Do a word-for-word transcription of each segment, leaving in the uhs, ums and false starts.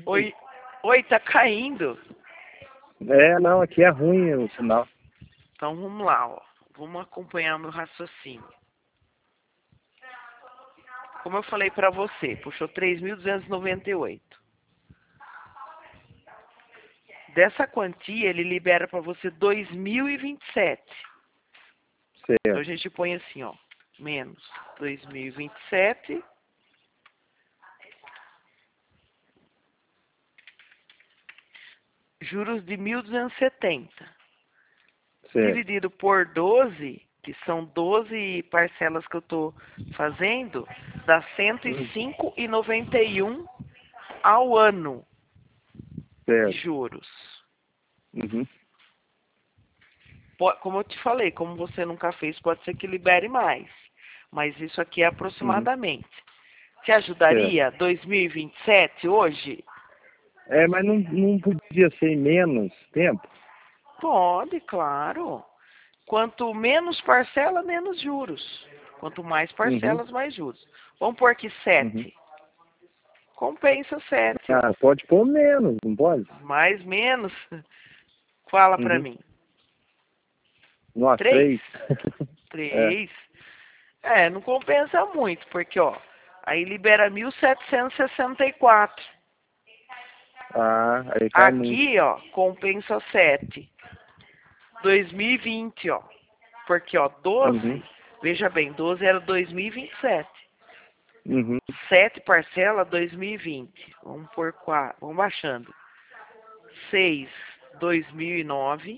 Oi, oi, tá caindo. É, não, aqui é ruim o sinal. Então vamos lá, ó. Vamos acompanhar o meu raciocínio. Como eu falei pra você, puxou três mil duzentos e noventa e oito. Dessa quantia, ele libera pra você dois mil e vinte e sete. Então a Certo. gente põe assim, ó. Menos dois mil e vinte e sete. Juros de mil duzentos e setenta. Certo. Dividido por doze, que são doze parcelas que eu estou fazendo, dá cento e cinco e noventa e um ao ano de Certo. juros. Uhum. Po- Como eu te falei, como você nunca fez, pode ser que libere mais. Mas isso aqui é Uhum. aproximadamente. Te Certo. ajudaria dois mil e vinte e sete hoje? É, mas não, não podia ser em menos tempo? Pode, claro. Quanto menos parcela, menos juros. Quanto mais Uhum. parcelas, mais juros. Vamos pôr aqui Uhum. sete. Compensa sete, ó. Ah, pode pôr menos, não pode? Mais, menos. Fala pra Uhum. mim. Nós Três? três. É. Três. É, não compensa muito, porque, ó, aí libera mil setecentos e sessenta e quatro. Ah, aí cai muito. Aqui, ó, compensa sete. dois mil e vinte, ó. Porque, ó, Uhum. doze, veja bem, doze era dois mil e vinte e sete. Uhum. sete parcela, dois mil e vinte. Vamos por quatro, vamos baixando. seis, dois mil e nove.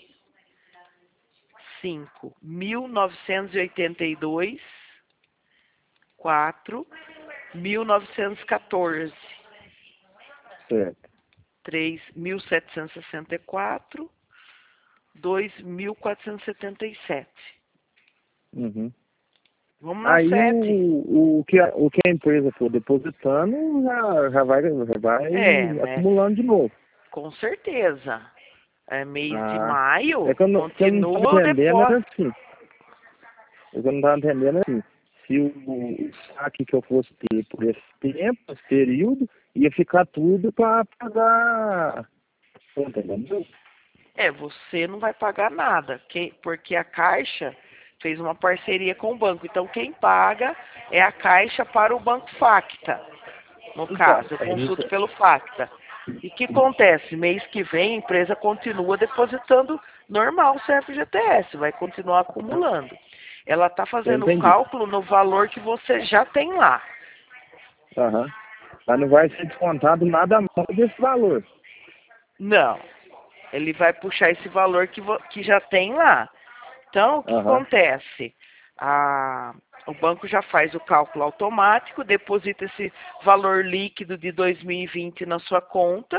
cinco, mil novecentos e oitenta e dois. quatro, mil novecentos e quatorze. Certo. três, mil setecentos e sessenta e quatro. dois, mil quatrocentos e setenta e sete. Uhum. Vamos no Aí sete. o, o, que a, o que a empresa for depositando já, já vai, já É, vai né? acumulando de novo. Com certeza. É mês de Ah, maio, é que eu não, que eu não estava continua o entendendo era depósito. assim. O que eu não estava entendendo é assim. Se o, o saque que eu fosse ter por esse tempo, esse período, ia ficar tudo para pagar. Tá entendendo? É, você não vai pagar nada, quem- porque a Caixa fez uma parceria com o banco. Então, quem paga é a Caixa para o Banco Facta. No Então, caso, eu é isso. consulto pelo Facta. E o que acontece? Mês que vem, a empresa continua depositando normal o C F G T S, vai continuar acumulando. Ela está Eu fazendo o entendi. cálculo no valor que você já tem lá. Aham. Mas não vai ser descontado nada mais desse valor. Não, ele vai puxar esse valor que, vo- que já tem lá. Então, o que Aham. acontece? A- o banco já faz o cálculo automático, deposita esse valor líquido de dois mil e vinte na sua conta.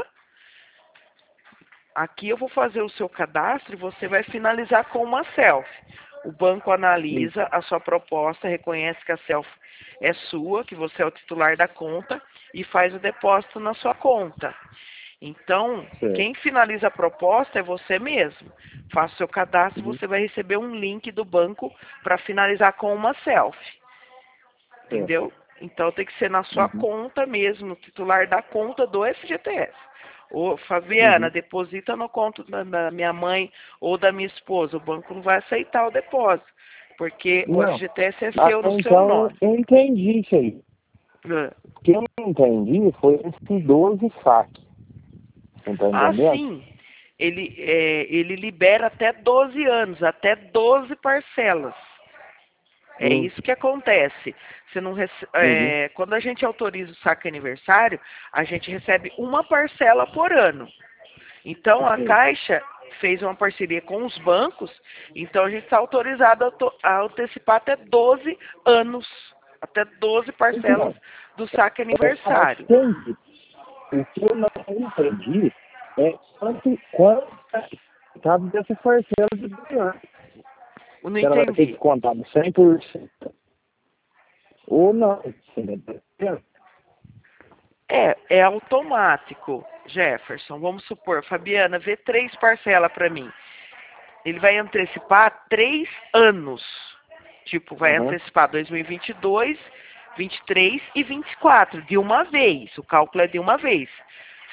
Aqui eu vou fazer o seu cadastro e você vai finalizar com uma selfie. O banco Hum, analisa a sua proposta, reconhece que a selfie é sua, que você é o titular da conta e faz o depósito na sua conta. Então, certo. quem finaliza a proposta é você mesmo. Faça o seu cadastro e Uhum. você vai receber um link do banco para finalizar com uma selfie. Certo. Entendeu? Então tem que ser na sua Uhum. conta mesmo, titular da conta do F G T S. Ô, Fabiana, Uhum. deposita no conto da, da minha mãe ou da minha esposa. O banco não vai aceitar o depósito, porque o Não. F G T S é seu Até no seu então nome. eu entendi isso aí. O que eu não entendi foi esses doze saques. Você tá Ah, entendendo? sim. Ele, é, ele libera até doze anos, até doze parcelas. É Hum. isso que acontece. Você não rece- Uhum. é, quando a gente autoriza o saque aniversário, a gente recebe uma parcela por ano. Então a Certo. Caixa fez uma parceria com os bancos, então a gente está autorizado a, to- a antecipar até doze anos, até doze parcelas Então, do saque eu aniversário. entendi. O que eu não entendi é quanto, quanto estava dessa parcela de ganhar. Eu não Se ela vai ter entendi. descontado cem por cento ou não. Você tá entendendo? É, é automático, Jefferson. Vamos supor, Fabiana, vê três parcelas para mim. Ele vai antecipar três anos. Tipo, vai Aham. antecipar dois mil e vinte e dois, vinte e três e vinte e quatro de uma vez. O cálculo é de uma vez.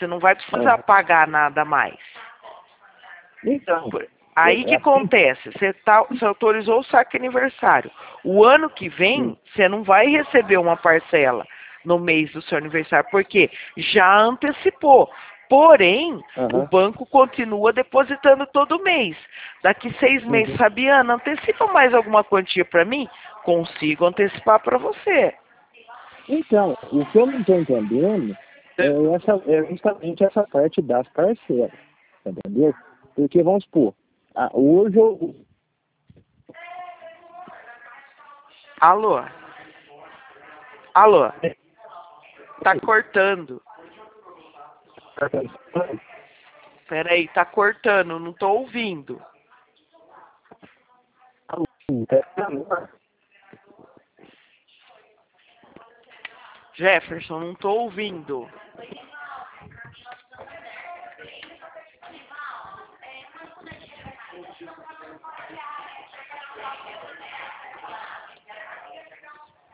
Você não vai precisar Ah. pagar nada mais. Então, Aí é que assim, acontece? Você, tá, você autorizou o saque aniversário. O ano que vem, Hum. você não vai receber uma parcela no mês do seu aniversário, porque já antecipou. Porém, o aham, banco continua depositando todo mês. Daqui seis meses, uhum. Fabiana, antecipa mais alguma quantia para mim? Consigo antecipar para você. Então, o que eu não estou entendendo é, essa, é justamente essa parte das parcelas, entendeu? Porque, vamos supor, ah, hoje eu... Alô? Alô? Tá cortando. Peraí, tá cortando, não tô ouvindo. Jefferson, não tô ouvindo.